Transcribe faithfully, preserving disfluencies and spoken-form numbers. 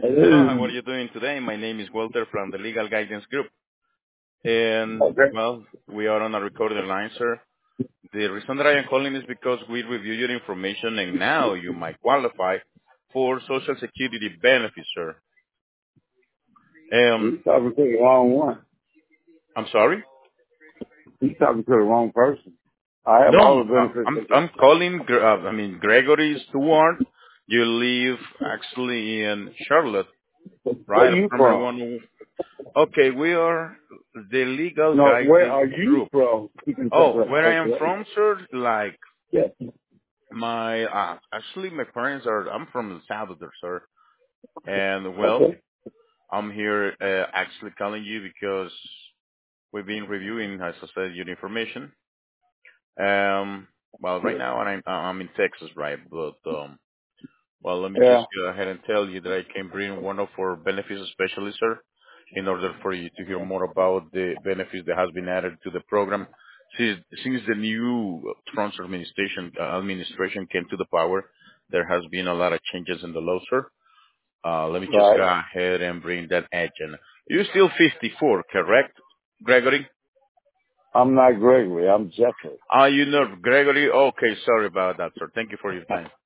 Hello, how are you doing today? My name is Walter from the Legal Guidance Group. And, Okay. well, we are on a recorded line, sir. The reason that I am calling is because we review your information and now you might qualify for Social Security benefits, sir. Um, He's talking to the wrong one. I'm sorry? He's talking to the wrong person. I have No, all I'm, the benefits I'm, that you I'm calling, Gre- uh, I mean, Gregory Stewart. You live actually in Charlotte, Where right? are you From from? everyone. Okay, we are the Legal No, where Guidance are you Group. from? You can talk Oh, like where I that. am Right? from, sir, like Yes. my uh, actually my parents are. I'm from El Salvador, sir, and well, Okay. I'm here uh, actually calling you because we've been reviewing, as I said, your information. Um, well, right now I'm I'm in Texas, right? But um, well, let me just Yeah. go ahead and tell you that I can bring one of our benefits specialists, sir, in order for you to hear more about the benefits that has been added to the program. Since, since the new Trump's administration, uh, administration came to the power, there has been a lot of changes in the law, sir. Uh, let me just go Right. ahead and bring that agenda. You're still fifty-four, correct, Gregory? I'm not Gregory. I'm Jeffrey. Ah, you know Gregory? Okay, sorry about that, sir. Thank you for your time.